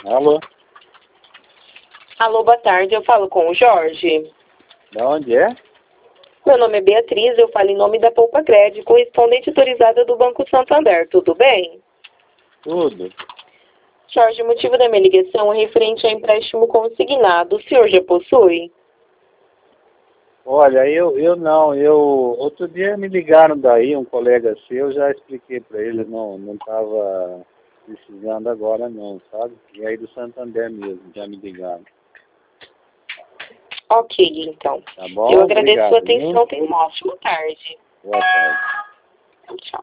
Alô? Alô, boa tarde. Eu falo com o Jorge. Da onde é? Meu nome é Beatriz, eu falo em nome da Poupa Cred, correspondente autorizada do Banco Santander. Tudo bem? Tudo. Jorge, o motivo da minha ligação é referente a empréstimo consignado. O senhor já possui? Olha, eu não, outro dia me ligaram daí, um colega seu, já expliquei para ele, não estava precisando agora não, sabe? E aí do Santander mesmo, já me ligaram. Ok, então. Tá bom? Eu agradeço a sua Obrigado, viu? atenção. Tenha uma ótima tarde. Boa tarde. Tchau.